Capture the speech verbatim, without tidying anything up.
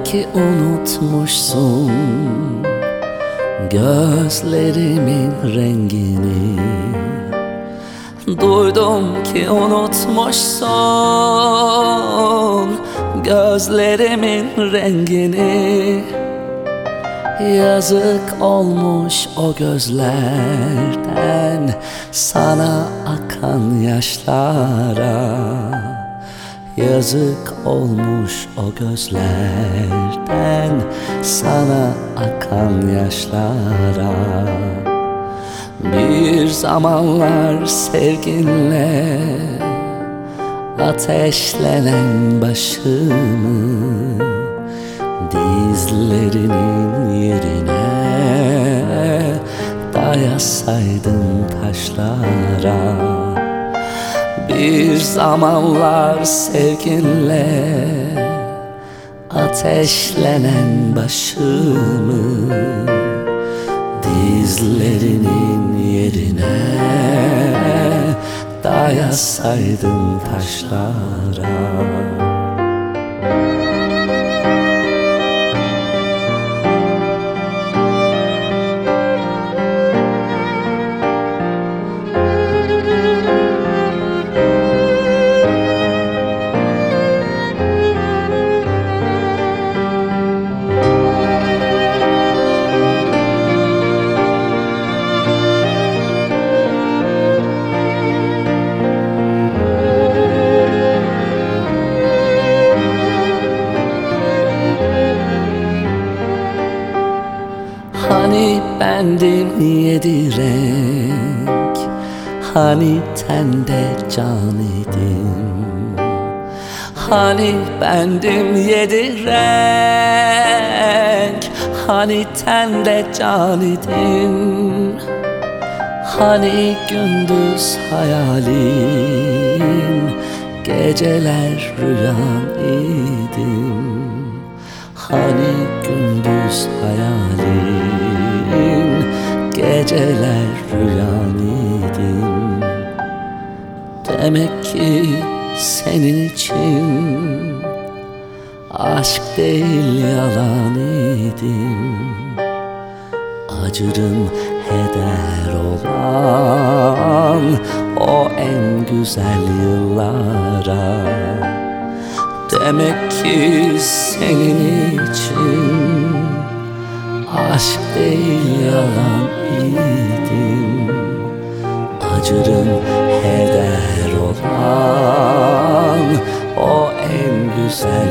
ki unutmuşsun gözlerimin rengini. Duydum ki unutmuşsun gözlerimin rengini. Yazık olmuş o gözlerden sana akan yaşlara. Yazık olmuş o gözlerden sana akan yaşlara. Bir zamanlar sevginle ateşlenen başımı dizlerinin yerine dayasaydım taşlara. Bir zamanlar sevginle ateşlenen başımı dizlerinin yerine dayasaydım taşlara. Hani bendim yedi renk, hani tende can idim. Hani bendim yedi renk, hani tende can idim. Hani gündüz hayalim, geceler rüyan idim. Hani gündüz hayalim, geceler rüyan idim. Demek ki senin için aşk değil yalan idim. Acırım heder olan o en güzel yıllara. Demek ki senin için aşk değil yalan idim. Acırım heder olan o en güzel